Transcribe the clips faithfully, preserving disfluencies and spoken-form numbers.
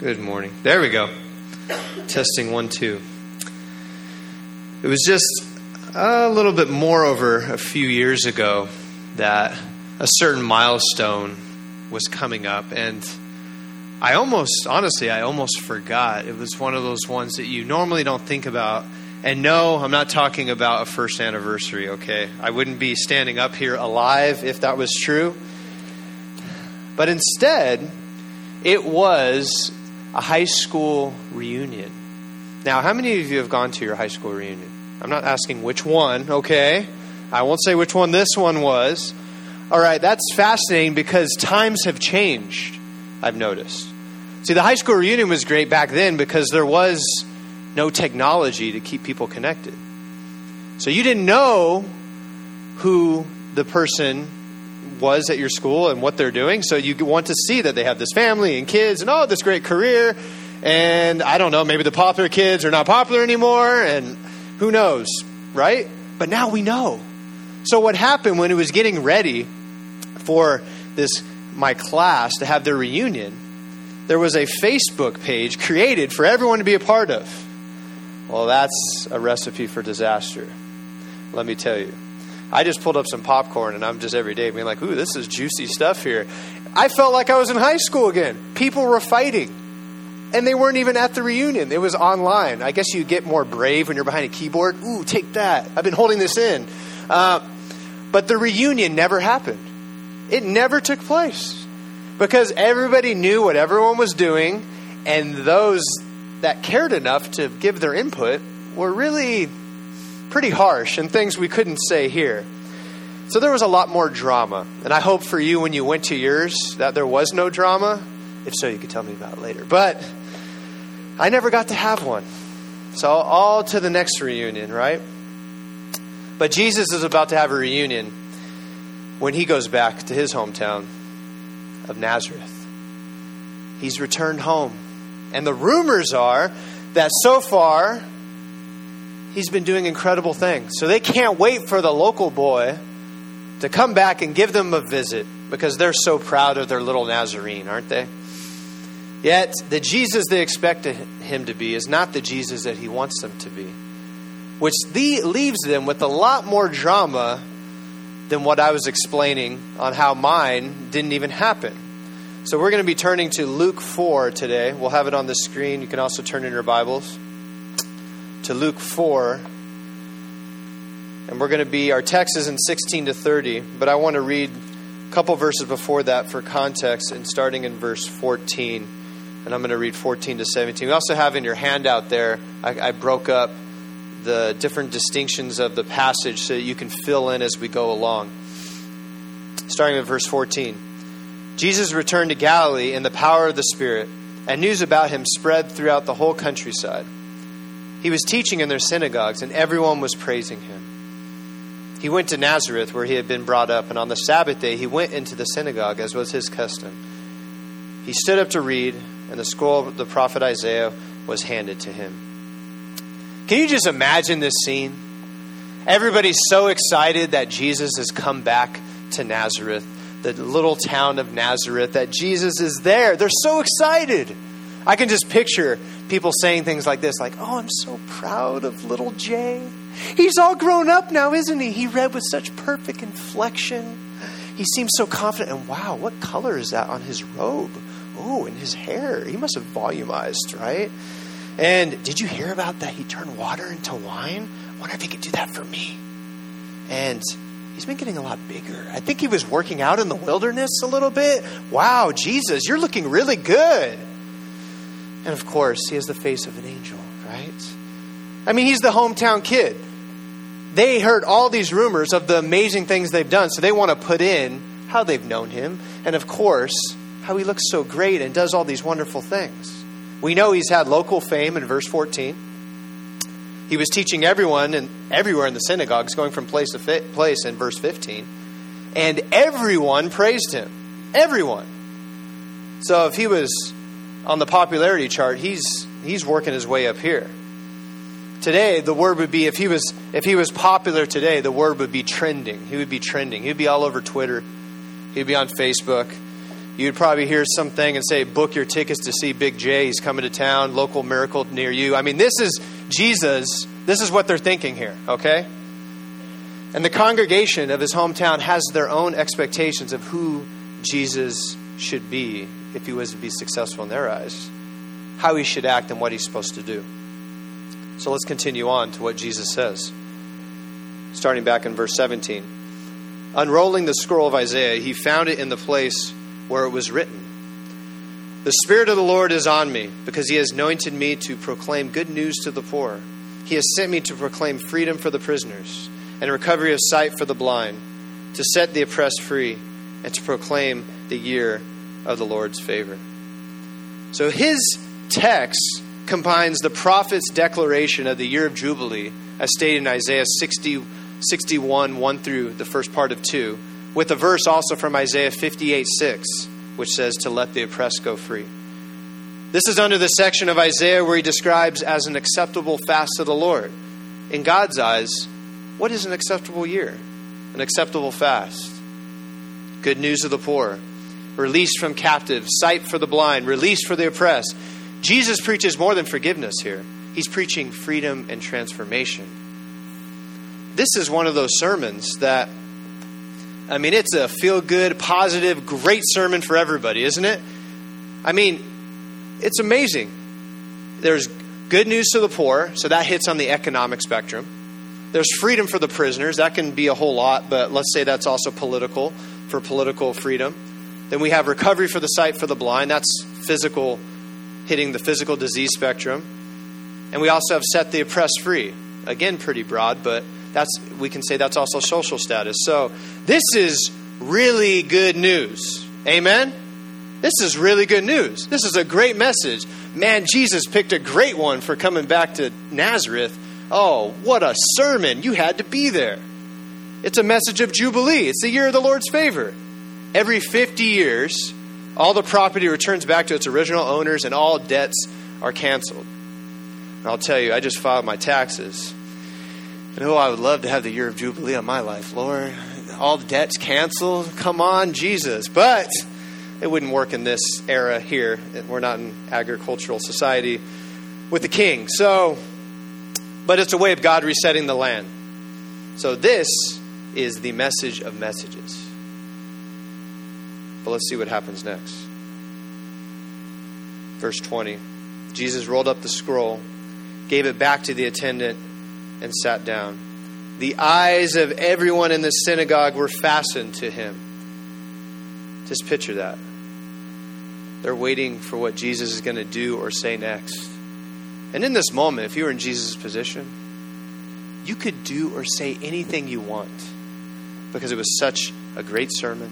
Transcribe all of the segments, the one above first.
Good morning. There we go. Testing one, two. It was just a little bit more over a few years ago that a certain milestone was coming up, and I almost, honestly, I almost forgot. It was one of those ones that you normally don't think about. And no, I'm not talking about a first anniversary, okay? I wouldn't be standing up here alive if that was true. But instead, it was a high school reunion. Now, how many of you have gone to your high school reunion? I'm not asking which one, okay? I won't say which one this one was. All right, that's fascinating because times have changed, I've noticed. See, the high school reunion was great back then because there was no technology to keep people connected. So you didn't know who the person was at your school and what they're doing. So you want to see that they have this family and kids and oh, this great career. And I don't know, maybe the popular kids are not popular anymore and who knows, right? But now we know. So what happened when it was getting ready for this, my class to have their reunion, there was a Facebook page created for everyone to be a part of. Well, that's a recipe for disaster. Let me tell you. I just pulled up some popcorn and I'm just every day being like, ooh, this is juicy stuff here. I felt like I was in high school again. People were fighting. And they weren't even at the reunion. It was online. I guess you get more brave when you're behind a keyboard. Ooh, take that. I've been holding this in. Uh, but the reunion never happened. It never took place. Because everybody knew what everyone was doing. And those that cared enough to give their input were really pretty harsh and things we couldn't say here. So there was a lot more drama. And I hope for you when you went to yours that there was no drama. If so, you could tell me about it later. But I never got to have one. So all to the next reunion, right? But Jesus is about to have a reunion when he goes back to his hometown of Nazareth. He's returned home. And the rumors are that so far, he's been doing incredible things. So they can't wait for the local boy to come back and give them a visit because they're so proud of their little Nazarene, aren't they? Yet, the Jesus they expect him to be is not the Jesus that he wants them to be, which leaves them with a lot more drama than what I was explaining on how mine didn't even happen. So we're going to be turning to Luke four today. We'll have it on the screen. You can also turn in your Bibles to Luke four. And we're going to be, our text is in sixteen to thirty, but I want to read a couple verses before that for context, and starting in verse fourteen. And I'm going to read fourteen to seventeen. We also have in your handout there, I, I broke up the different distinctions of the passage so that you can fill in as we go along. Starting with verse fourteen. Jesus returned to Galilee in the power of the Spirit, and news about him spread throughout the whole countryside. He was teaching in their synagogues, and everyone was praising him. He went to Nazareth, where he had been brought up, and on the Sabbath day he went into the synagogue, as was his custom. He stood up to read, and the scroll of the prophet Isaiah was handed to him. Can you just imagine this scene? Everybody's so excited that Jesus has come back to Nazareth, the little town of Nazareth, that Jesus is there. They're so excited. I can just picture people saying things like this, like, oh, I'm so proud of little Jay. He's all grown up now, isn't he? He read with such perfect inflection. He seems so confident. And wow, what color is that on his robe? Oh, and his hair. He must have volumized, right? And did you hear about that? He turned water into wine. I wonder if he could do that for me. And he's been getting a lot bigger. I think he was working out in the wilderness a little bit. Wow, Jesus, you're looking really good. And of course, he has the face of an angel, right? I mean, he's the hometown kid. They heard all these rumors of the amazing things they've done, so they want to put in how they've known him. And of course, how he looks so great and does all these wonderful things. We know he's had local fame in verse fourteen. He was teaching everyone and everywhere in the synagogues, going from place to place in verse fifteen. And everyone praised him. Everyone. So if he was on the popularity chart, he's he's working his way up here. Today, the word would be, if he was if he was popular today, the word would be trending. He would be trending. He would be all over Twitter. He would be on Facebook. You'd probably hear something and say, book your tickets to see Big J. He's coming to town, local miracle near you. I mean, this is Jesus. This is what they're thinking here, okay? And the congregation of his hometown has their own expectations of who Jesus should be if he was to be successful in their eyes, how he should act and what he's supposed to do. So let's continue on to what Jesus says. Starting back in verse seventeen. Unrolling the scroll of Isaiah, he found it in the place where it was written, "The Spirit of the Lord is on me, because he has anointed me to proclaim good news to the poor. He has sent me to proclaim freedom for the prisoners and recovery of sight for the blind, to set the oppressed free, and to proclaim the year of the Lord's favor." So his text combines the prophet's declaration of the year of Jubilee, as stated in Isaiah sixty, sixty-one, one through the first part of two, with a verse also from Isaiah fifty-eight, six, which says to let the oppressed go free. This is under the section of Isaiah where he describes as an acceptable fast to the Lord. In God's eyes, what is an acceptable year? An acceptable fast. Good news to the poor. Release from captives. Sight for the blind. Release for the oppressed. Jesus preaches more than forgiveness here. He's preaching freedom and transformation. This is one of those sermons that, I mean, it's a feel-good, positive, great sermon for everybody, isn't it? I mean, it's amazing. There's good news to the poor, so that hits on the economic spectrum. There's freedom for the prisoners. That can be a whole lot, but let's say that's also political, for political freedom. Then we have recovery for the sight for the blind. That's physical, hitting the physical disease spectrum. And we also have set the oppressed free. Again, pretty broad, but that's we can say that's also social status. So this is really good news. Amen? This is really good news. This is a great message. Man, Jesus picked a great one for coming back to Nazareth. Oh, what a sermon. You had to be there. It's a message of Jubilee. It's the year of the Lord's favor. Every fifty years, all the property returns back to its original owners and all debts are canceled. And I'll tell you, I just filed my taxes. And oh, I would love to have the year of Jubilee on my life, Lord. All the debts canceled. Come on, Jesus. But it wouldn't work in this era here. We're not in agricultural society with the king. So, but it's a way of God resetting the land. So this is the message of messages. But let's see what happens next. Verse twenty. Jesus rolled up the scroll, gave it back to the attendant, and sat down. The eyes of everyone in the synagogue were fastened to him. Just picture that. They're waiting for what Jesus is going to do or say next. And in this moment, if you were in Jesus' position, you could do or say anything you want because it was such a great sermon.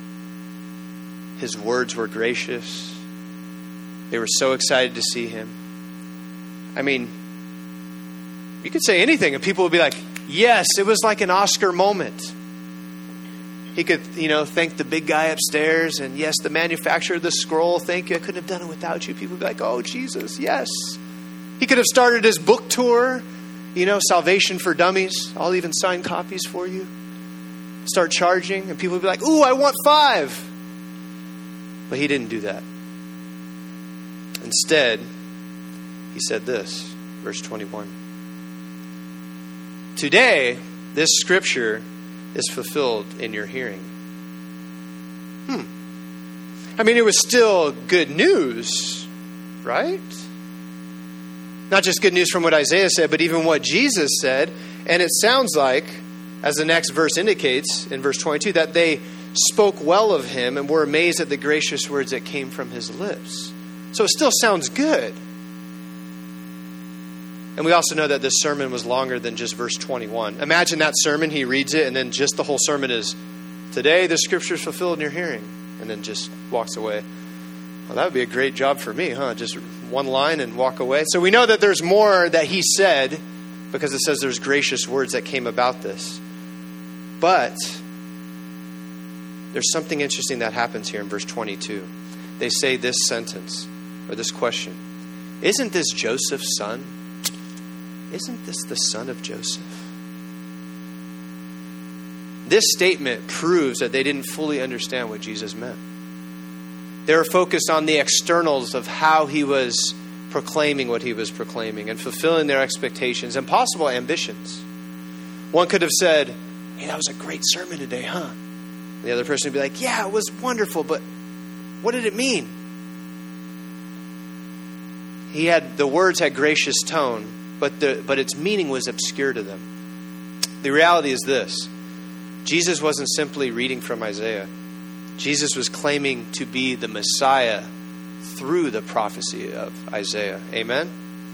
His words were gracious. They were so excited to see him. I mean, you could say anything and people would be like, yes, it was like an Oscar moment. He could, you know, thank the big guy upstairs. And yes, the manufacturer of the scroll, thank you. I couldn't have done it without you. People would be like, oh, Jesus, yes. He could have started his book tour, you know, Salvation for Dummies. I'll even sign copies for you. Start charging. And people would be like, ooh, I want five. But he didn't do that. Instead, he said this, verse twenty-one. Today, this scripture is fulfilled in your hearing. Hmm. I mean, it was still good news, right? Not just good news from what Isaiah said, but even what Jesus said. And it sounds like, as the next verse indicates, in verse twenty-two, that they spoke well of him and were amazed at the gracious words that came from his lips. So it still sounds good. And we also know that this sermon was longer than just verse twenty-one. Imagine that sermon, he reads it, and then just the whole sermon is, today the scripture is fulfilled in your hearing, and then just walks away. Well, that would be a great job for me, huh? Just one line and walk away. So we know that there's more that he said, because it says there's gracious words that came about this. But there's something interesting that happens here in verse twenty-two. They say this sentence, or this question. Isn't this Joseph's son? Isn't this the son of Joseph? This statement proves that they didn't fully understand what Jesus meant. They were focused on the externals of how he was proclaiming what he was proclaiming and fulfilling their expectations and possible ambitions. One could have said, hey, that was a great sermon today, huh? The other person would be like, yeah, it was wonderful, but what did it mean? He had, the words had gracious tone, but the but its meaning was obscure to them. The reality is this: Jesus wasn't simply reading from Isaiah. Jesus was claiming to be the Messiah through the prophecy of Isaiah. Amen?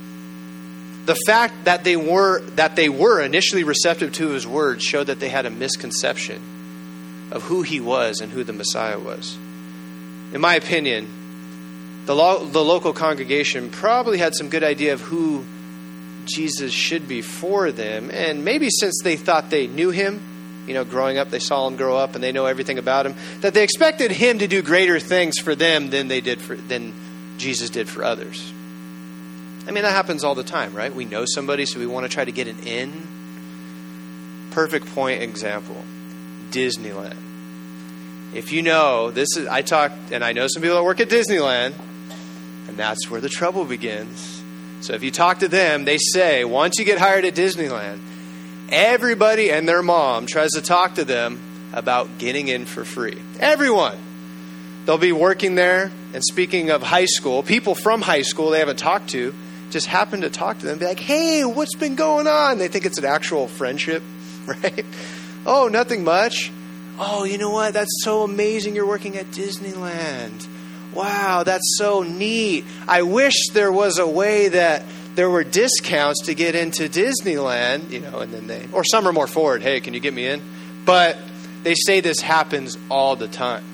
The fact that they were that they were initially receptive to his words showed that they had a misconception of who he was and who the Messiah was. In my opinion, the, lo- the local congregation probably had some good idea of who Jesus should be for them. And maybe since they thought they knew him, you know, growing up, they saw him grow up and they know everything about him, that they expected him to do greater things for them than they did for than Jesus did for others. I mean, that happens all the time, right? We know somebody, so we want to try to get an in. Perfect point example. Disneyland. If you know, this is, I talk, and I know some people that work at Disneyland, and that's where the trouble begins. So if you talk to them, they say, once you get hired at Disneyland, everybody and their mom tries to talk to them about getting in for free. Everyone. They'll be working there, and speaking of high school, people from high school they haven't talked to just happen to talk to them and be like, hey, what's been going on? They think it's an actual friendship, right? Oh, nothing much. Oh, you know what? That's so amazing you're working at Disneyland. Wow, that's so neat. I wish there was a way that there were discounts to get into Disneyland, you know, and then they, or some are more forward. Hey, can you get me in? But they say this happens all the time.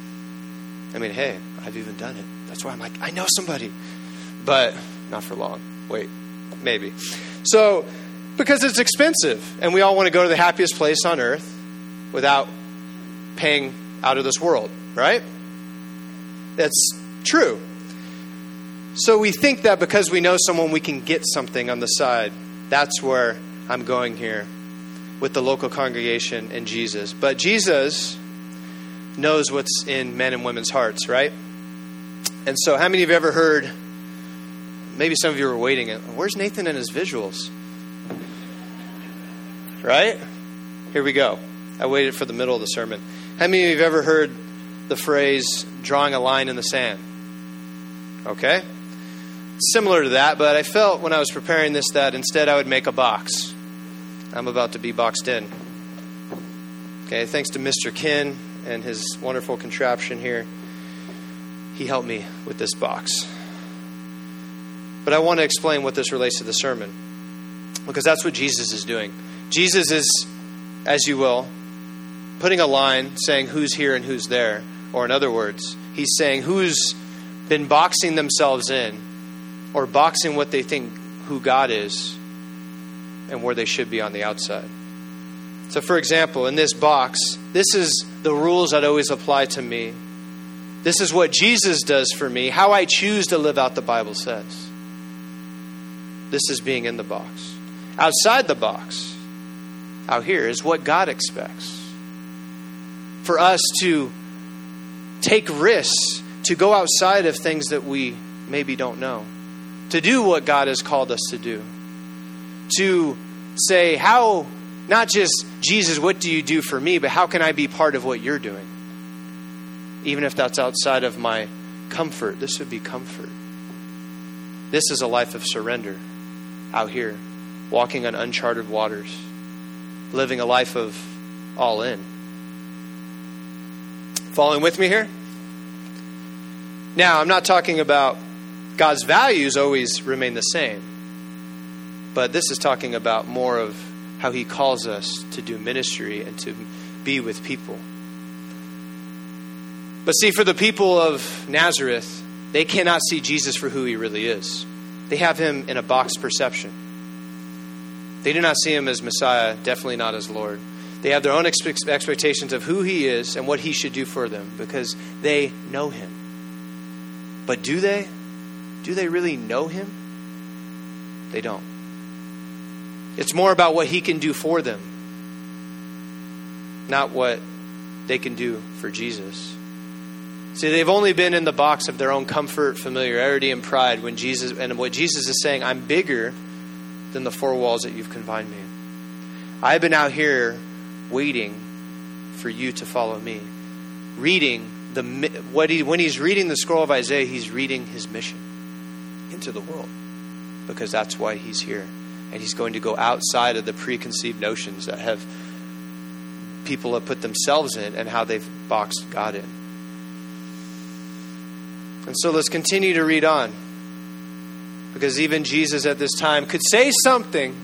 I mean, hey, I've even done it. That's why I'm like, I know somebody. But not for long. Wait, maybe. So, because it's expensive, and we all want to go to the happiest place on earth without paying out of this world, right? That's true. So we think that because we know someone, we can get something on the side. That's where I'm going here with the local congregation and Jesus. But Jesus knows what's in men and women's hearts, right? And so how many of you have ever heard, maybe some of you were waiting, where's Nathan and his visuals? Right? Here we go. I waited for the middle of the sermon. How many of you have ever heard the phrase, drawing a line in the sand? Okay? Similar to that, but I felt when I was preparing this that instead I would make a box. I'm about to be boxed in. Okay, thanks to Mister Kin and his wonderful contraption here. He helped me with this box. But I want to explain what this relates to the sermon, because that's what Jesus is doing. Jesus is, as you will, putting a line saying who's here and who's there. Or in other words, he's saying who's been boxing themselves in or boxing what they think who God is and where they should be on the outside. So for example, in this box, this is the rules that always apply to me. This is what Jesus does for me, how I choose to live out the Bible says. This is being in the box. Outside the box, out here, is what God expects. For us to take risks, to go outside of things that we maybe don't know, to do what God has called us to do, to say, how, not just, Jesus, what do you do for me, but how can I be part of what you're doing? Even if that's outside of my comfort, this would be comfort. This is a life of surrender out here, walking on uncharted waters, living a life of all in. Following with me here? Now, I'm not talking about God's values always remain the same. But this is talking about more of how he calls us to do ministry and to be with people. But see, for the people of Nazareth, they cannot see Jesus for who he really is. They have him in a box perception. They do not see him as Messiah, definitely not as Lord. They have their own expe- expectations of who he is and what he should do for them because they know him. But do they? Do they really know him? They don't. It's more about what he can do for them, not what they can do for Jesus. See, they've only been in the box of their own comfort, familiarity, and pride when Jesus, and what Jesus is saying, I'm bigger than the four walls that you've confined me in. I've been out here waiting for you to follow me. Reading the what he when he's reading the scroll of Isaiah, he's reading his mission into the world, because that's why he's here. And he's going to go outside of the preconceived notions that have people have put themselves in and how they've boxed God in. And so let's continue to read on, because even Jesus at this time could say something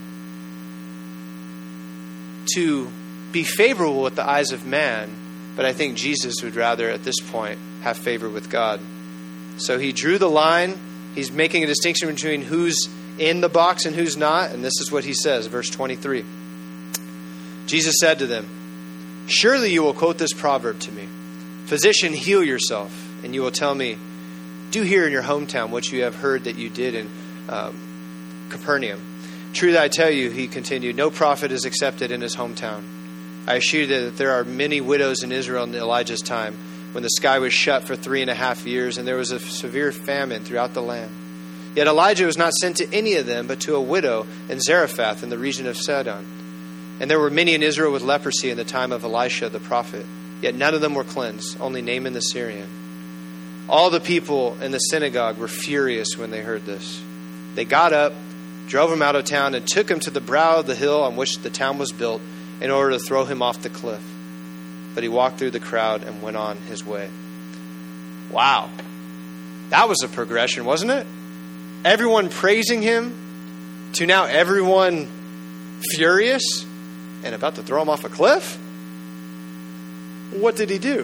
to be favorable with the eyes of man, but I think Jesus would rather at this point have favor with God. So he drew the line. He's making a distinction between who's in the box and who's not, and this is what he says, verse twenty-three. Jesus said to them, surely you will quote this proverb to me, physician, heal yourself, and you will tell me, do here in your hometown what you have heard that you did in um, Capernaum. Truly I tell you, he continued, no prophet is accepted in his hometown. I assure you that there are many widows in Israel in Elijah's time, when the sky was shut for three and a half years, and there was a severe famine throughout the land. Yet Elijah was not sent to any of them, but to a widow in Zarephath in the region of Sidon. And there were many in Israel with leprosy in the time of Elisha the prophet. Yet none of them were cleansed, only Naaman the Syrian. All the people in the synagogue were furious when they heard this. They got up, drove him out of town, and took him to the brow of the hill on which the town was built, in order to throw him off the cliff. But he walked through the crowd and went on his way. Wow. That was a progression, wasn't it? Everyone praising him to now everyone furious and about to throw him off a cliff? What did he do?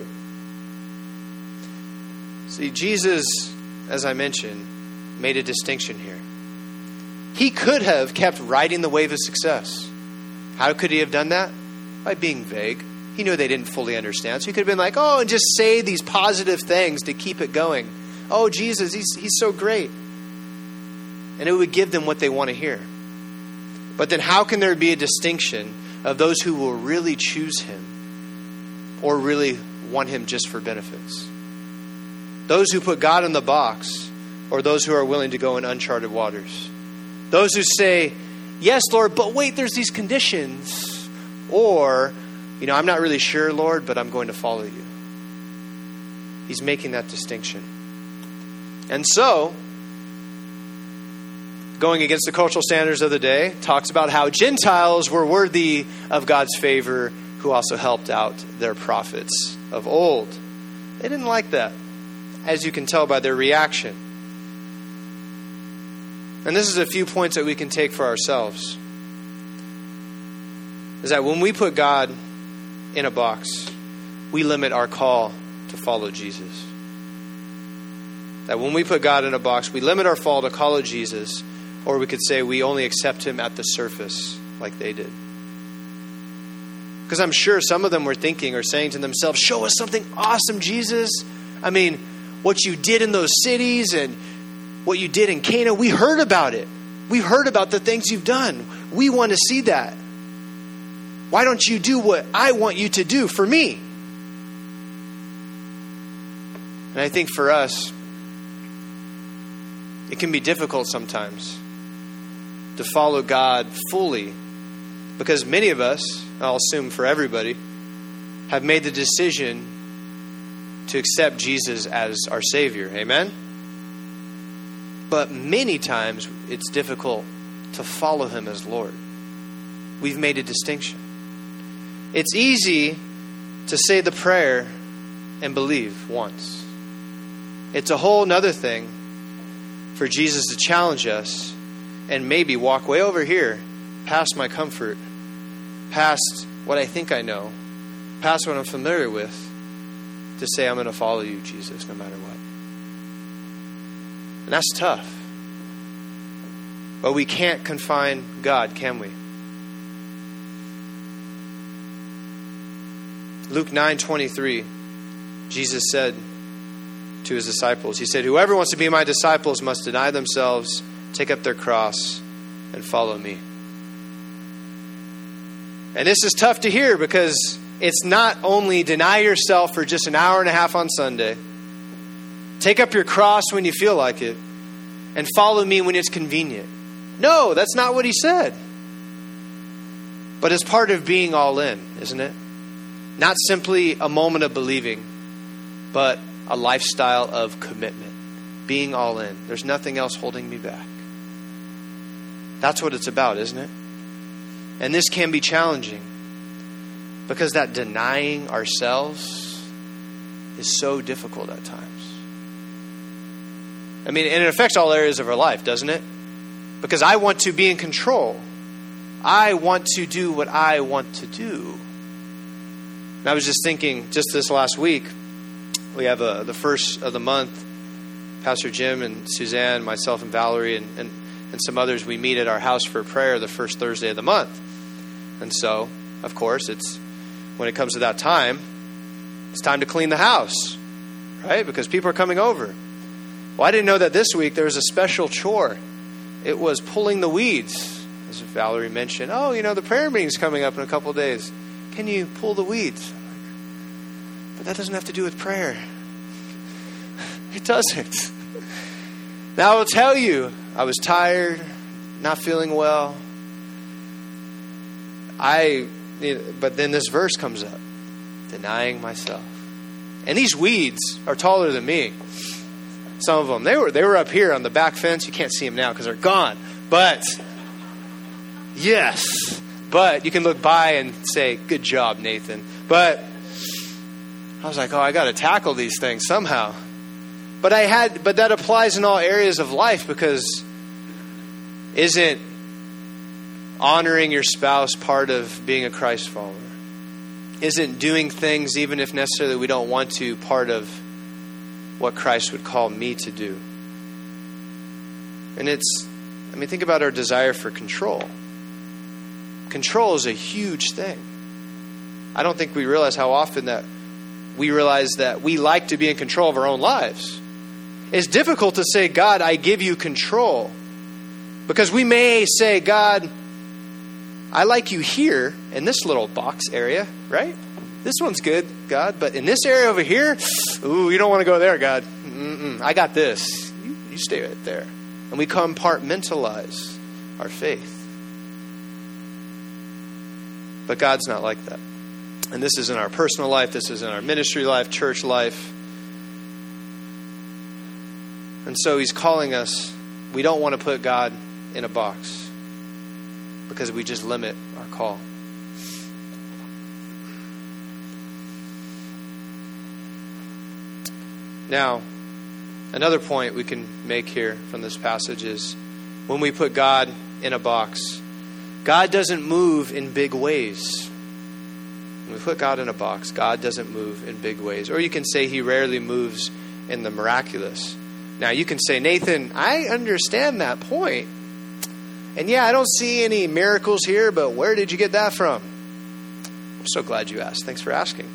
See, Jesus, as I mentioned, made a distinction here. He could have kept riding the wave of success. How could he have done that? By being vague. He knew they didn't fully understand. So he could have been like, oh, and just say these positive things to keep it going. Oh, Jesus, he's, he's so great. And it would give them what they want to hear. But then how can there be a distinction of those who will really choose him or really want him just for benefits? Those who put God in the box, or those who are willing to go in uncharted waters? Those who say, yes, Lord, but wait, there's these conditions. Or, you know, I'm not really sure, Lord, but I'm going to follow you. He's making that distinction. And so, going against the cultural standards of the day, talks about how Gentiles were worthy of God's favor, who also helped out their prophets of old. They didn't like that, as you can tell by their reaction. And this is a few points that we can take for ourselves. Is that when we put God in a box, we limit our call to follow Jesus. That when we put God in a box, we limit our call to follow Jesus, or we could say we only accept him at the surface like they did. Because I'm sure some of them were thinking or saying to themselves, show us something awesome, Jesus. I mean, what you did in those cities and what you did in Cana, we heard about it. We've heard about the things you've done. We want to see that. Why don't you do what I want you to do for me? And I think for us, it can be difficult sometimes to follow God fully, because many of us, I'll assume for everybody, have made the decision to accept Jesus as our Savior. Amen? But many times it's difficult to follow him as Lord. We've made a distinction. It's easy to say the prayer and believe once. It's a whole nother thing for Jesus to challenge us and maybe walk way over here, past my comfort, past what I think I know, past what I'm familiar with, to say, I'm going to follow you, Jesus, no matter what. And that's tough. But we can't confine God, can we? Luke nine twenty-three, Jesus said to his disciples, he said, whoever wants to be my disciples must deny themselves, take up their cross, and follow me. And this is tough to hear, because it's not only deny yourself for just an hour and a half on Sunday, Take up your cross when you feel like it, and follow me when it's convenient. No, that's not what he said. But it's part of being all in, isn't it? Not simply a moment of believing, but a lifestyle of commitment. Being all in. There's nothing else holding me back. That's what it's about, isn't it? And this can be challenging because that denying ourselves is so difficult at times. I mean, and it affects all areas of our life, doesn't it? Because I want to be in control. I want to do what I want to do. And I was just thinking, just this last week, we have a, the first of the month, Pastor Jim and Suzanne, myself and Valerie, and, and, and some others, we meet at our house for prayer the first Thursday of the month. And so, of course, it's when it comes to that time, it's time to clean the house, right? Because people are coming over. Well, I didn't know that this week there was a special chore. It was pulling the weeds. As Valerie mentioned, oh, you know, the prayer meeting's coming up in a couple of days. Can you pull the weeds? But that doesn't have to do with prayer. It doesn't. Now, I will tell you, I was tired, not feeling well. I, but then this verse comes up, denying myself. And these weeds are taller than me. Some of them, they were they were up here on the back fence. You can't see them now because they're gone. But, yes. But you can look by and say, good job, Nathan. But I was like, oh, I got to tackle these things somehow. But I had, but that applies in all areas of life, because isn't honoring your spouse part of being a Christ follower? Isn't doing things, even if necessarily we don't want to, part of what Christ would call me to do? And it's, I mean, think about our desire for control. Control is a huge thing. I don't think we realize how often that we realize that we like to be in control of our own lives. It's difficult to say, God, I give you control. Because we may say, God, I like you here in this little box area, right? This one's good, God. But in this area over here, ooh, you don't want to go there, God. Mm-mm, I got this. You, you stay right there. And we compartmentalize our faith. But God's not like that. And this is in our personal life. This is in our ministry life, church life. And so he's calling us. We don't want to put God in a box because we just limit our call. Now, another point we can make here from this passage is when we put God in a box, God doesn't move in big ways. When we put God in a box, God doesn't move in big ways. Or you can say he rarely moves in the miraculous. Now, you can say, Nathan, I understand that point. And yeah, I don't see any miracles here, but where did you get that from? I'm so glad you asked. Thanks for asking.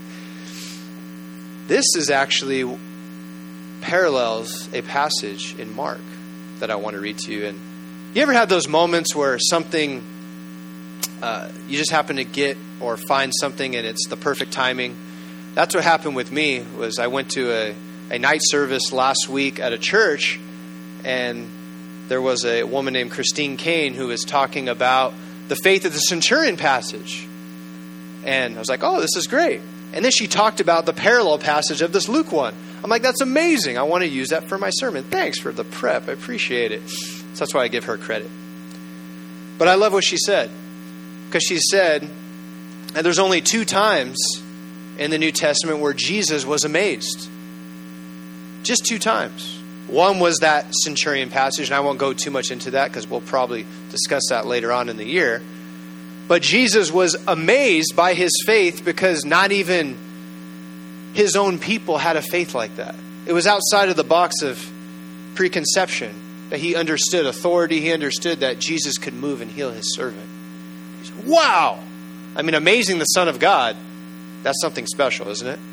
This is actually parallels a passage in Mark that I want to read to you. And you ever had those moments where something, uh, you just happen to get or find something and it's the perfect timing? That's what happened with me. Was I went to a a night service last week at a church, and there was a woman named Christine Kane who was talking about the faith of the centurion passage. And I was like, oh, this is great. And then she talked about the parallel passage of this Luke one. I'm like, that's amazing. I want to use that for my sermon. Thanks for the prep. I appreciate it. So that's why I give her credit. But I love what she said. Because she said, and there's only two times in the New Testament where Jesus was amazed. Just two times. One was that centurion passage, and I won't go too much into that because we'll probably discuss that later on in the year. But Jesus was amazed by his faith because not even his own people had a faith like that. It was outside of the box of preconception that he understood authority. He understood that Jesus could move and heal his servant. He said, wow! I mean, amazing the Son of God. That's something special, isn't it?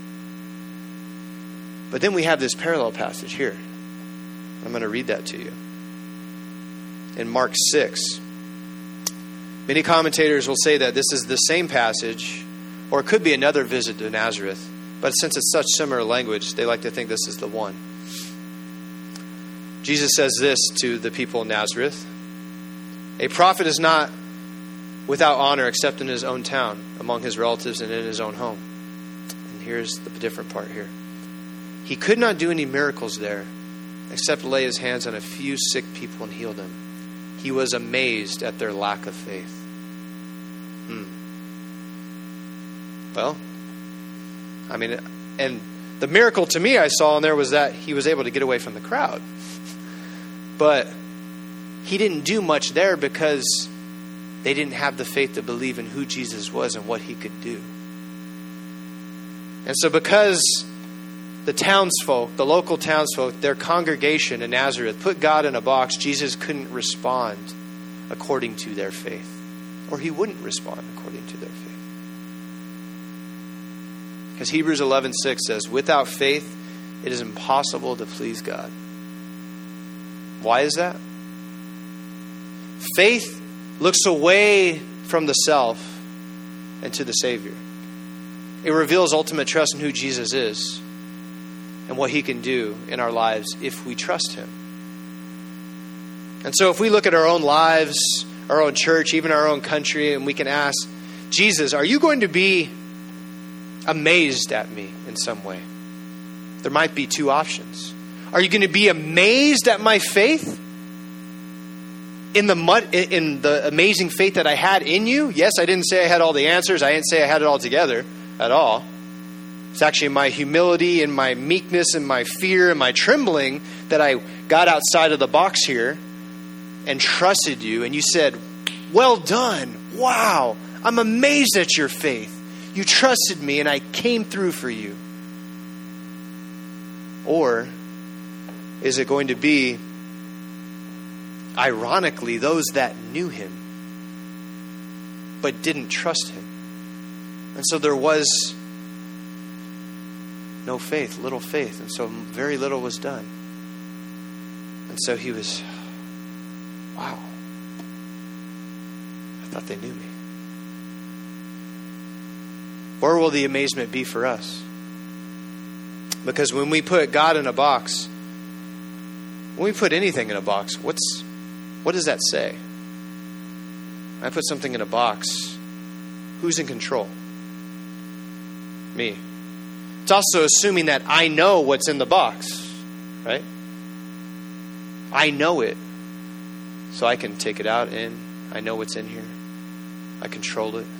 But then we have this parallel passage here. I'm going to read that to you. In Mark six. Many commentators will say that this is the same passage, or it could be another visit to Nazareth. But since it's such similar language, they like to think this is the one. Jesus says this to the people in Nazareth: a prophet is not without honor except in his own town, among his relatives, and in his own home. And here's the different part here. He could not do any miracles there except lay his hands on a few sick people and heal them. He was amazed at their lack of faith. Hmm. Well, I mean, and the miracle to me I saw in there was that he was able to get away from the crowd. But he didn't do much there because they didn't have the faith to believe in who Jesus was and what he could do. And so because the townsfolk, the local townsfolk, their congregation in Nazareth put God in a box, Jesus couldn't respond according to their faith. Or he wouldn't respond according to their faith. Because Hebrews eleven six says, without faith, it is impossible to please God. Why is that? Faith looks away from the self and to the Savior. It reveals ultimate trust in who Jesus is and what he can do in our lives if we trust him. And so if we look at our own lives, our own church, even our own country, and we can ask, Jesus, are you going to be amazed at me in some way? There might be two options. Are you going to be amazed at my faith? In the mud, in the amazing faith that I had in you? Yes, I didn't say I had all the answers. I didn't say I had it all together at all. It's actually my humility and my meekness and my fear and my trembling that I got outside of the box here and trusted you. And you said, well done. Wow. I'm amazed at your faith. You trusted me and I came through for you. Or is it going to be, ironically, those that knew him but didn't trust him? And so there was no faith, little faith. And so very little was done. And so he was, wow, I thought they knew me. Or will the amazement be for us? Because when we put God in a box, when we put anything in a box, what's what does that say? I put something in a box. Who's in control? Me. It's also assuming that I know what's in the box, right? I know it. So I can take it out in. I know what's in here. I control it.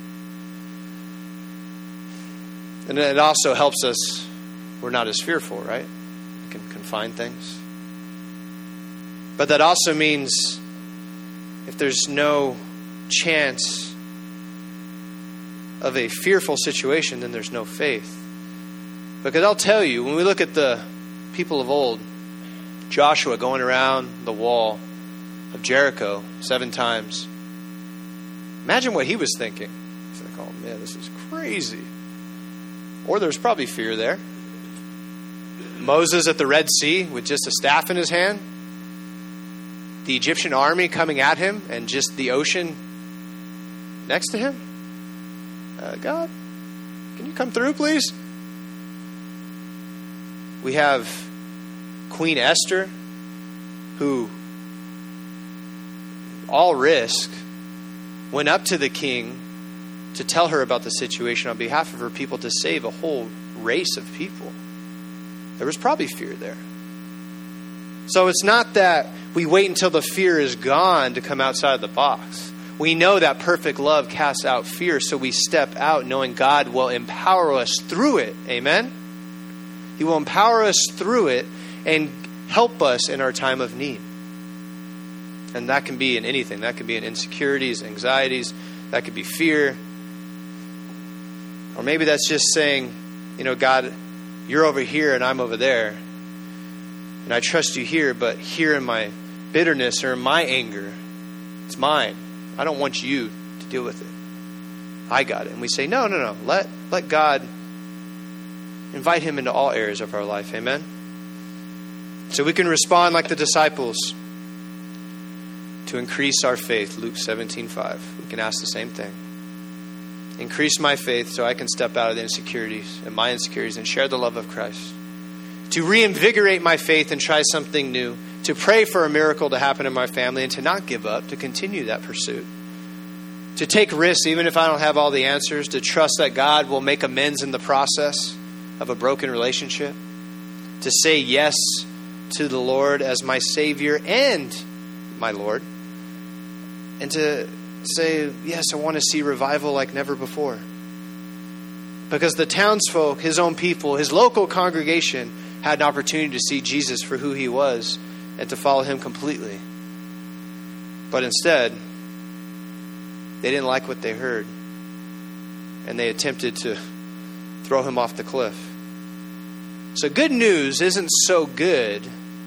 And it also helps us, we're not as fearful, right? We can confine things. But that also means if there's no chance of a fearful situation, then there's no faith. Because I'll tell you, when we look at the people of old, Joshua going around the wall of Jericho seven times, imagine what he was thinking. He's like, oh man, this is crazy. Or there's probably fear there. Moses at the Red Sea with just a staff in his hand. The Egyptian army coming at him and just the ocean next to him. Uh, God, can you come through, please? We have Queen Esther, who, all risk, went up to the king to tell her about the situation on behalf of her people to save a whole race of people. There was probably fear there. So it's not that we wait until the fear is gone to come outside the box. We know that perfect love casts out fear, so we step out knowing God will empower us through it. Amen? He will empower us through it and help us in our time of need. And that can be in anything. That could be in insecurities, anxieties. That could be fear. Or maybe that's just saying, you know, God, you're over here and I'm over there. And I trust you here, but here in my bitterness or in my anger, it's mine. I don't want you to deal with it. I got it. And we say, no, no, no. Let, let God invite him into all areas of our life. Amen? So we can respond like the disciples to increase our faith. Luke seventeen five. We can ask the same thing. Increase my faith so I can step out of the insecurities and my insecurities and share the love of Christ. To reinvigorate my faith and try something new. to pray for a miracle to happen in my family and to not give up, to continue that pursuit. To take risks even if I don't have all the answers, to trust that God will make amends in the process of a broken relationship. To say yes to the Lord as my Savior and my Lord. And to say, yes, I want to see revival like never before. Because the townsfolk, his own people, his local congregation had an opportunity to see Jesus for who he was and to follow him completely. But instead, they didn't like what they heard. And they attempted to throw him off the cliff. So good news isn't so good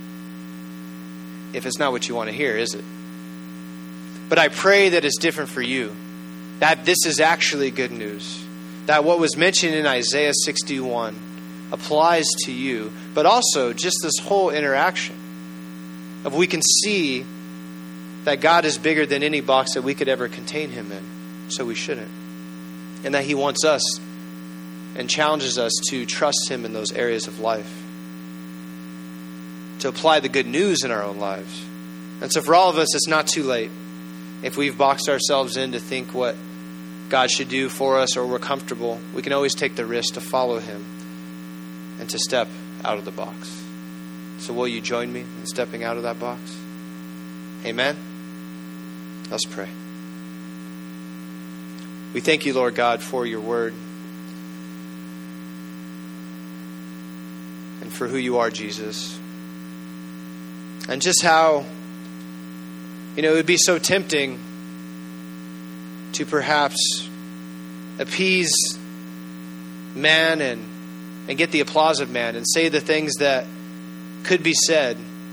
if it's not what you want to hear, is it? But I pray that it's different for you. That this is actually good news. That what was mentioned in Isaiah sixty-one applies to you. But also just this whole interaction of we can see that God is bigger than any box that we could ever contain him in. So we shouldn't. And that he wants us and challenges us to trust him in those areas of life. To apply the good news in our own lives. And so for all of us, it's not too late. If we've boxed ourselves in to think what God should do for us or we're comfortable, we can always take the risk to follow him and to step out of the box. So will you join me in stepping out of that box? Amen? Let's pray. We thank you, Lord God, for your word and for who you are, Jesus. And just how, you know, it would be so tempting to perhaps appease man and, and get the applause of man and say the things that could be said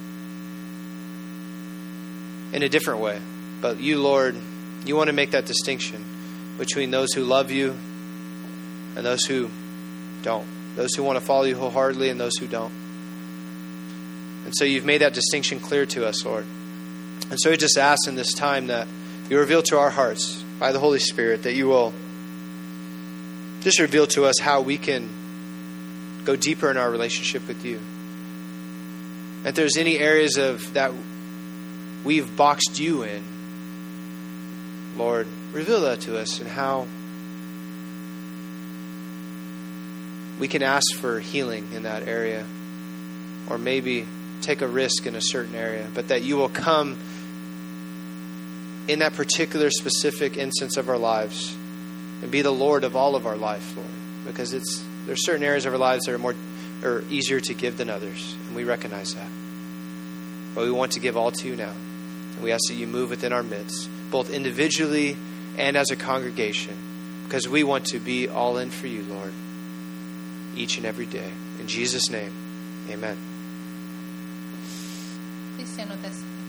in a different way. But you, Lord, you want to make that distinction between those who love you and those who don't. Those who want to follow you wholeheartedly and those who don't. And so you've made that distinction clear to us, Lord. And so we just ask in this time that you reveal to our hearts by the Holy Spirit that you will just reveal to us how we can go deeper in our relationship with you. If there's any areas of that we've boxed you in, Lord, reveal that to us and how we can ask for healing in that area, or maybe take a risk in a certain area, but that you will come in that particular specific instance of our lives and be the Lord of all of our life, Lord, because it's there's certain areas of our lives that are more or easier to give than others, and we recognize that. But we want to give all to you now, and we ask that you move within our midst, both individually and as a congregation, because we want to be all in for you, Lord, each and every day. In Jesus' name, amen. Please stand with us.